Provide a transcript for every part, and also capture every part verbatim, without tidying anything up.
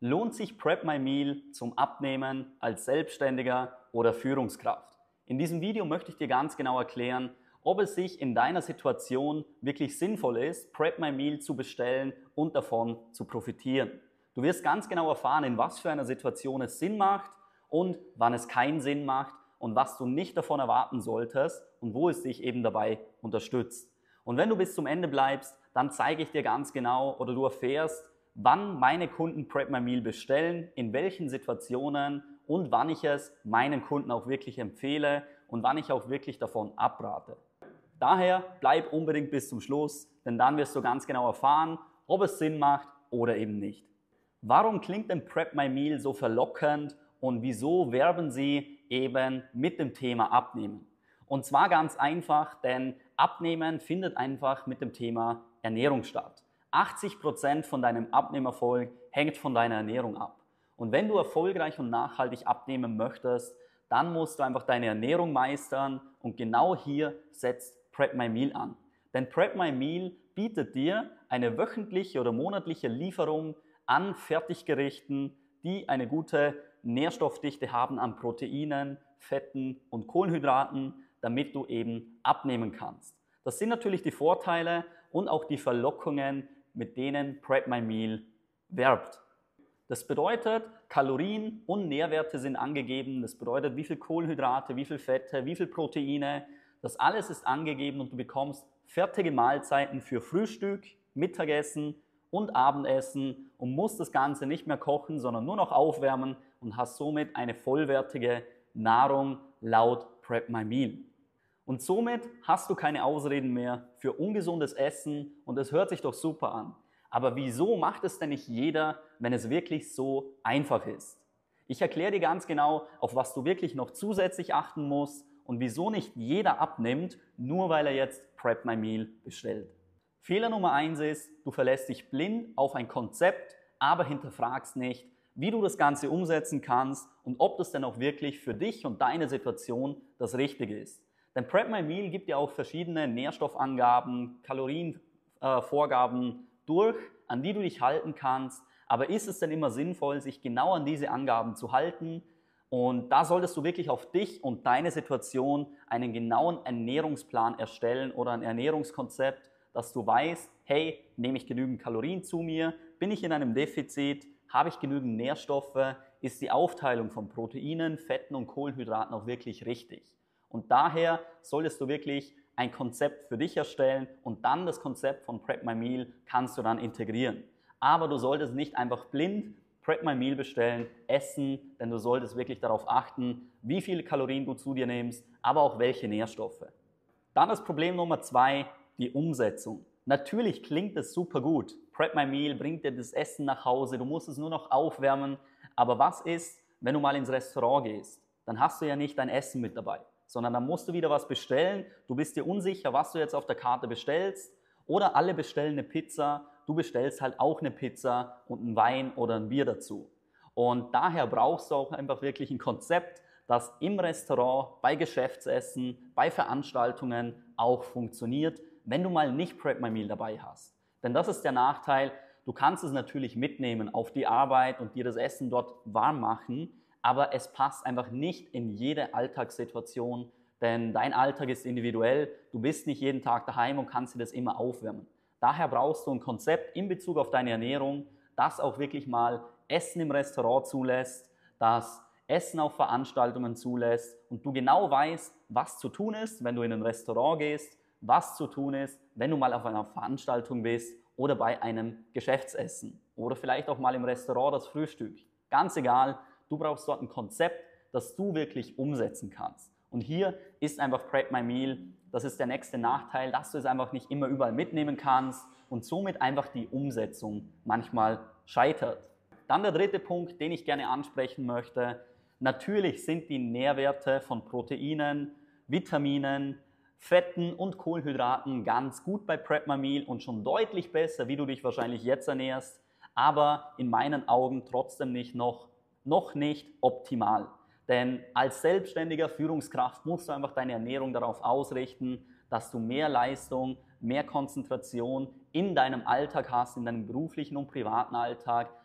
Lohnt sich Prep My Meal zum Abnehmen als Selbstständiger oder Führungskraft? In diesem Video möchte ich dir ganz genau erklären, ob es sich in deiner Situation wirklich sinnvoll ist, Prep My Meal zu bestellen und davon zu profitieren. Du wirst ganz genau erfahren, in was für einer Situation es Sinn macht und wann es keinen Sinn macht und was du nicht davon erwarten solltest und wo es dich eben dabei unterstützt. Und wenn du bis zum Ende bleibst, dann zeige ich dir ganz genau oder du erfährst, wann meine Kunden Prep My Meal bestellen, in welchen Situationen und wann ich es meinen Kunden auch wirklich empfehle und wann ich auch wirklich davon abrate. Daher bleib unbedingt bis zum Schluss, denn dann wirst du ganz genau erfahren, ob es Sinn macht oder eben nicht. Warum klingt denn Prep My Meal so verlockend und wieso werben sie eben mit dem Thema Abnehmen? Und zwar ganz einfach, denn Abnehmen findet einfach mit dem Thema Ernährung statt. achtzig Prozent von deinem Abnehmerfolg hängt von deiner Ernährung ab. Und wenn du erfolgreich und nachhaltig abnehmen möchtest, dann musst du einfach deine Ernährung meistern und genau hier setzt Prep My Meal an. Denn Prep My Meal bietet dir eine wöchentliche oder monatliche Lieferung an Fertiggerichten, die eine gute Nährstoffdichte haben an Proteinen, Fetten und Kohlenhydraten, damit du eben abnehmen kannst. Das sind natürlich die Vorteile und auch die Verlockungen, mit denen Prep My Meal werbt. Das bedeutet, Kalorien und Nährwerte sind angegeben. Das bedeutet, wie viel Kohlenhydrate, wie viel Fette, wie viel Proteine. Das alles ist angegeben und du bekommst fertige Mahlzeiten für Frühstück, Mittagessen und Abendessen und musst das Ganze nicht mehr kochen, sondern nur noch aufwärmen und hast somit eine vollwertige Nahrung laut Prep My Meal. Und somit hast du keine Ausreden mehr für ungesundes Essen und es hört sich doch super an. Aber wieso macht es denn nicht jeder, wenn es wirklich so einfach ist? Ich erkläre dir ganz genau, auf was du wirklich noch zusätzlich achten musst und wieso nicht jeder abnimmt, nur weil er jetzt Prep My Meal bestellt. Fehler Nummer eins ist, du verlässt dich blind auf ein Konzept, aber hinterfragst nicht, wie du das Ganze umsetzen kannst und ob das denn auch wirklich für dich und deine Situation das Richtige ist. Denn Prep My Meal gibt dir auch verschiedene Nährstoffangaben, Kalorienvorgaben äh, durch, an die du dich halten kannst. Aber ist es denn immer sinnvoll, sich genau an diese Angaben zu halten? Und da solltest du wirklich auf dich und deine Situation einen genauen Ernährungsplan erstellen oder ein Ernährungskonzept, dass du weißt, hey, nehme ich genügend Kalorien zu mir? Bin ich in einem Defizit? Habe ich genügend Nährstoffe? Ist die Aufteilung von Proteinen, Fetten und Kohlenhydraten auch wirklich richtig? Und daher solltest du wirklich ein Konzept für dich erstellen und dann das Konzept von Prep My Meal kannst du dann integrieren. Aber du solltest nicht einfach blind Prep My Meal bestellen, essen, denn du solltest wirklich darauf achten, wie viele Kalorien du zu dir nimmst, aber auch welche Nährstoffe. Dann das Problem Nummer zwei, die Umsetzung. Natürlich klingt es super gut. Prep My Meal bringt dir das Essen nach Hause, du musst es nur noch aufwärmen. Aber was ist, wenn du mal ins Restaurant gehst? Dann hast du ja nicht dein Essen mit dabei, sondern dann musst du wieder was bestellen. Du bist dir unsicher, was du jetzt auf der Karte bestellst. Oder alle bestellen eine Pizza, du bestellst halt auch eine Pizza und einen Wein oder ein Bier dazu. Und daher brauchst du auch einfach wirklich ein Konzept, das im Restaurant, bei Geschäftsessen, bei Veranstaltungen auch funktioniert, wenn du mal nicht Prep My Meal dabei hast. Denn das ist der Nachteil, du kannst es natürlich mitnehmen auf die Arbeit und dir das Essen dort warm machen, aber es passt einfach nicht in jede Alltagssituation, denn dein Alltag ist individuell, du bist nicht jeden Tag daheim und kannst dir das immer aufwärmen. Daher brauchst du ein Konzept in Bezug auf deine Ernährung, das auch wirklich mal Essen im Restaurant zulässt, das Essen auf Veranstaltungen zulässt und du genau weißt, was zu tun ist, wenn du in ein Restaurant gehst, was zu tun ist, wenn du mal auf einer Veranstaltung bist oder bei einem Geschäftsessen oder vielleicht auch mal im Restaurant das Frühstück. Ganz egal, du brauchst dort ein Konzept, das du wirklich umsetzen kannst. Und hier ist einfach Prep My Meal, das ist der nächste Nachteil, dass du es einfach nicht immer überall mitnehmen kannst und somit einfach die Umsetzung manchmal scheitert. Dann der dritte Punkt, den ich gerne ansprechen möchte. Natürlich sind die Nährwerte von Proteinen, Vitaminen, Fetten und Kohlenhydraten ganz gut bei Prep My Meal und schon deutlich besser, wie du dich wahrscheinlich jetzt ernährst, aber in meinen Augen trotzdem nicht noch, noch nicht optimal. Denn als selbstständiger Führungskraft musst du einfach deine Ernährung darauf ausrichten, dass du mehr Leistung, mehr Konzentration in deinem Alltag hast, in deinem beruflichen und privaten Alltag,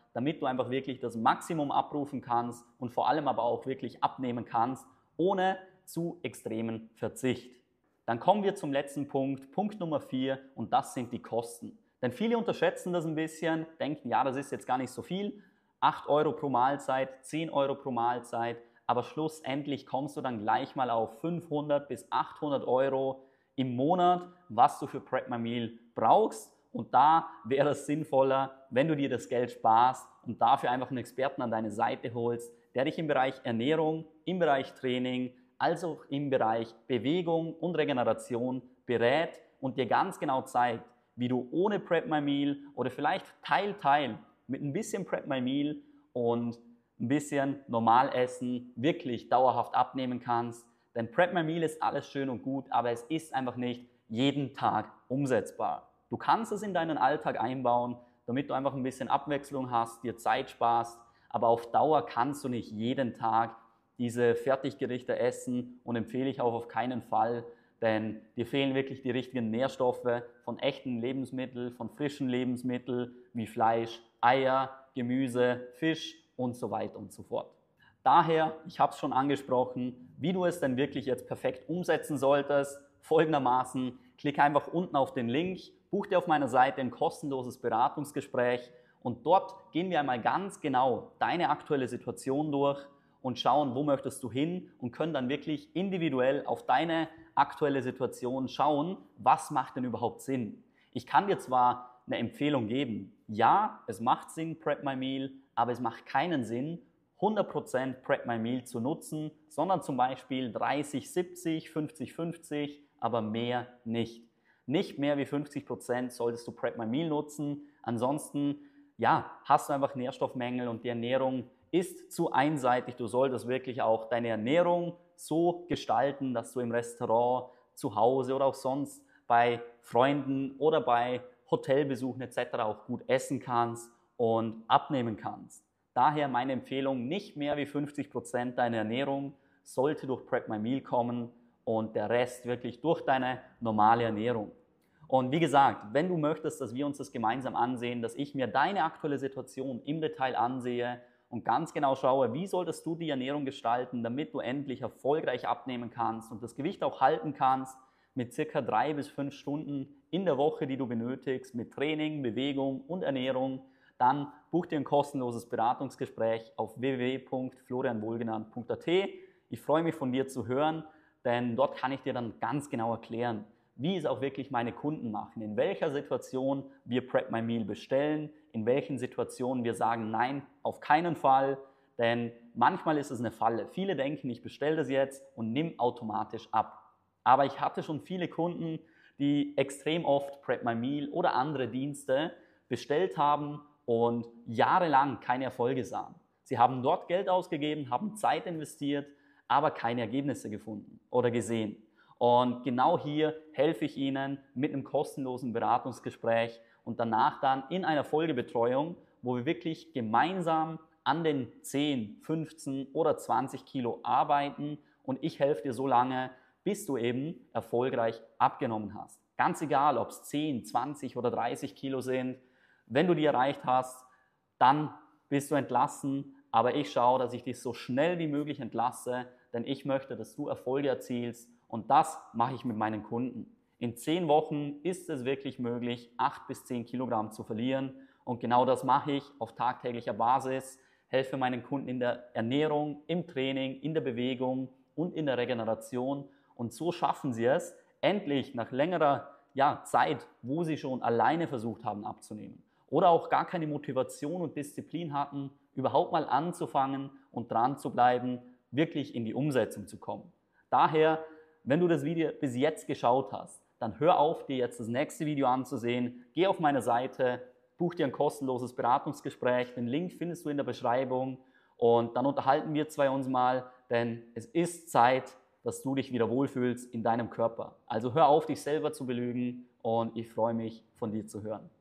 damit du einfach wirklich das Maximum abrufen kannst und vor allem aber auch wirklich abnehmen kannst, ohne zu extremen Verzicht. Dann kommen wir zum letzten Punkt, Punkt Nummer vier, und das sind die Kosten. Denn viele unterschätzen das ein bisschen, denken, ja, das ist jetzt gar nicht so viel, acht Euro pro Mahlzeit, zehn Euro pro Mahlzeit, aber schlussendlich kommst du dann gleich mal auf fünfhundert bis achthundert Euro im Monat, was du für Prep My Meal brauchst. Und da wäre es sinnvoller, wenn du dir das Geld sparst und dafür einfach einen Experten an deine Seite holst, der dich im Bereich Ernährung, im Bereich Training, als auch im Bereich Bewegung und Regeneration berät und dir ganz genau zeigt, wie du ohne Prep My Meal oder vielleicht Teil, Teil mit ein bisschen Prep My Meal und ein bisschen Normalessen wirklich dauerhaft abnehmen kannst. Denn Prep My Meal ist alles schön und gut, aber es ist einfach nicht jeden Tag umsetzbar. Du kannst es in deinen Alltag einbauen, damit du einfach ein bisschen Abwechslung hast, dir Zeit sparst, aber auf Dauer kannst du nicht jeden Tag diese Fertiggerichte essen und empfehle ich auch auf keinen Fall, denn dir fehlen wirklich die richtigen Nährstoffe von echten Lebensmitteln, von frischen Lebensmitteln wie Fleisch, Eier, Gemüse, Fisch und so weiter und so fort. Daher, ich habe es schon angesprochen, wie du es denn wirklich jetzt perfekt umsetzen solltest, folgendermaßen: Klick einfach unten auf den Link, buch dir auf meiner Seite ein kostenloses Beratungsgespräch und dort gehen wir einmal ganz genau deine aktuelle Situation durch und schauen, wo möchtest du hin, und können dann wirklich individuell auf deine aktuelle Situation schauen, was macht denn überhaupt Sinn. Ich kann dir zwar eine Empfehlung geben, ja, es macht Sinn, Prep My Meal, aber es macht keinen Sinn, hundert Prozent Prep My Meal zu nutzen, sondern zum Beispiel dreißig siebzig, fünfzig fünfzig, aber mehr nicht. Nicht mehr wie fünfzig Prozent solltest du Prep My Meal nutzen, ansonsten ja, hast du einfach Nährstoffmängel und die Ernährung ist zu einseitig. Du solltest wirklich auch deine Ernährung so gestalten, dass du im Restaurant, zu Hause oder auch sonst bei Freunden oder bei Hotelbesuchen et cetera auch gut essen kannst und abnehmen kannst. Daher meine Empfehlung, nicht mehr wie fünfzig Prozent deiner Ernährung sollte durch Prep My Meal kommen und der Rest wirklich durch deine normale Ernährung. Und wie gesagt, wenn du möchtest, dass wir uns das gemeinsam ansehen, dass ich mir deine aktuelle Situation im Detail ansehe und ganz genau schaue, wie solltest du die Ernährung gestalten, damit du endlich erfolgreich abnehmen kannst und das Gewicht auch halten kannst mit circa drei bis fünf Stunden in der Woche, die du benötigst, mit Training, Bewegung und Ernährung, dann buch dir ein kostenloses Beratungsgespräch auf w w w punkt florian wohlgenannt punkt a t. Ich freue mich, von dir zu hören, denn dort kann ich dir dann ganz genau erklären, wie es auch wirklich meine Kunden machen, in welcher Situation wir Prep My Meal bestellen, in welchen Situationen wir sagen, nein, auf keinen Fall, denn manchmal ist es eine Falle. Viele denken, ich bestelle das jetzt und nimm automatisch ab. Aber ich hatte schon viele Kunden, die extrem oft Prep My Meal oder andere Dienste bestellt haben und jahrelang keine Erfolge sahen. Sie haben dort Geld ausgegeben, haben Zeit investiert, aber keine Ergebnisse gefunden oder gesehen. Und genau hier helfe ich Ihnen mit einem kostenlosen Beratungsgespräch und danach dann in einer Folgebetreuung, wo wir wirklich gemeinsam an den zehn, fünfzehn oder zwanzig Kilo arbeiten und ich helfe dir so lange, bis du eben erfolgreich abgenommen hast. Ganz egal, ob es zehn, zwanzig oder dreißig Kilo sind, wenn du die erreicht hast, dann bist du entlassen, aber ich schaue, dass ich dich so schnell wie möglich entlasse, denn ich möchte, dass du Erfolge erzielst. Und das mache ich mit meinen Kunden. In zehn Wochen ist es wirklich möglich, acht bis zehn Kilogramm zu verlieren. Und genau das mache ich auf tagtäglicher Basis. Helfe meinen Kunden in der Ernährung, im Training, in der Bewegung und in der Regeneration. Und so schaffen sie es, endlich nach längerer ja, Zeit, wo sie schon alleine versucht haben abzunehmen oder auch gar keine Motivation und Disziplin hatten, überhaupt mal anzufangen und dran zu bleiben, wirklich in die Umsetzung zu kommen. Daher, wenn du das Video bis jetzt geschaut hast, dann hör auf, dir jetzt das nächste Video anzusehen. Geh auf meine Seite, buch dir ein kostenloses Beratungsgespräch. Den Link findest du in der Beschreibung und dann unterhalten wir zwei uns mal, denn es ist Zeit, dass du dich wieder wohlfühlst in deinem Körper. Also hör auf, dich selber zu belügen und ich freue mich, von dir zu hören.